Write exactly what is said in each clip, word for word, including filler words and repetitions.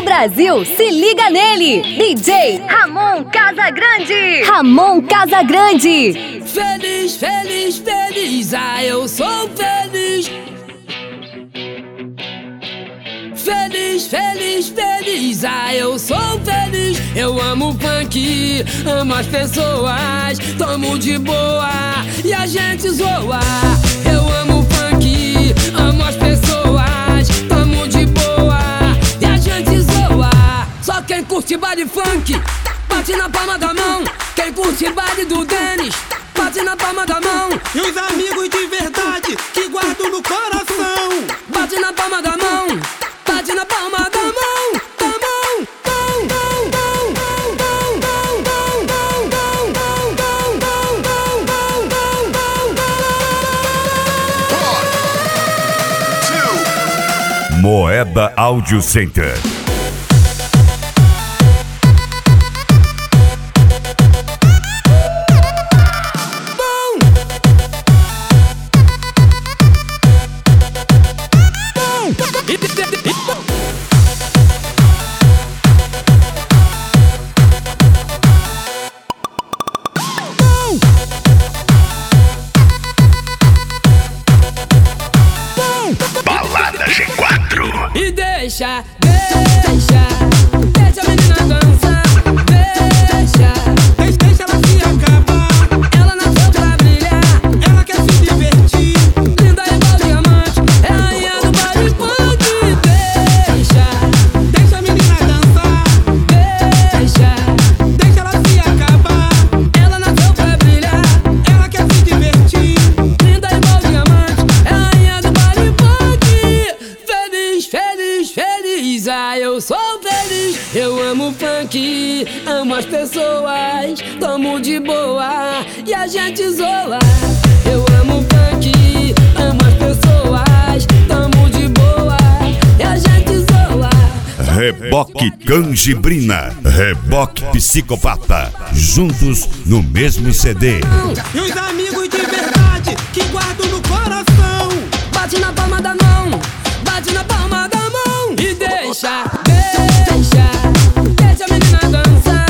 Brasil, se liga nele! D J Ramon Casagrande! Ramon Casagrande! Feliz, feliz, feliz, ah, eu sou feliz. Feliz, feliz, feliz, ah, eu sou feliz. Eu amo o funk, amo as pessoas, tomo de boa e a gente zoa. Eu amo o funk, amo as pessoas, tomo de boa e a gente zoa. Só quem curte baile funk, bate na palma da mão. Quem curte baile do Denis, bate na palma da mão. E os amigos de verdade que guardo no coração, bate na palma da mão. Bate na palma da mão, da mão, mão, mão, mão, mão, mão, mão, mão, mão, mão, mão, mão, mão. Moeda Audio Center. Balada G quatro. E deixa, deixa, deixa a menina dançar. Deixa, deixa, deixa ela se acabar. Ela nasceu pra brilhar, ela quer se divertir. Linda igual diamante, é a rainha do baile funk. Deixa, deixa a menina dançar. Deixa, deixa ela se acabar. Ela nasceu pra brilhar, ela quer se divertir. Linda igual diamante, é a rainha do baile funk. Feliz, feliz, feliz, ah, eu sou feliz. Eu amo funk, amo as pessoas, tomo de boa e a gente zoa. Eu amo funk, amo as pessoas, tomo de boa e a gente zoa. Reboque Canjibrina, Reboque Psicopata, juntos no mesmo C D. E os amigos de verdade que guardo no coração, bate na palma da mão, bate na palma da mão. E deixa, deixa, deixa a menina dançar.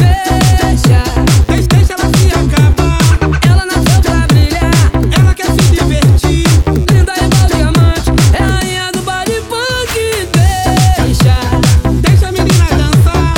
Deixa, deixa, deixa ela se acabar. Ela nasceu pra brilhar, ela quer se divertir. Linda igual diamante, é a rainha do baile funk. Deixa, deixa a menina dançar.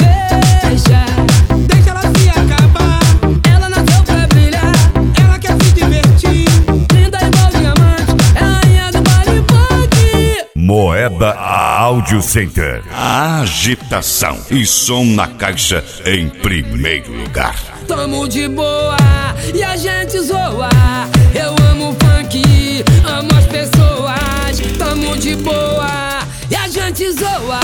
Deixa, deixa ela se acabar. Ela nasceu pra brilhar, ela quer se divertir. Linda igual diamante, é a rainha do baile funk. Moeda Audio Center. A agitação e som na caixa em primeiro lugar. Tamo de boa e a gente zoa. Eu amo funk, amo as pessoas. Tamo de boa e a gente zoa.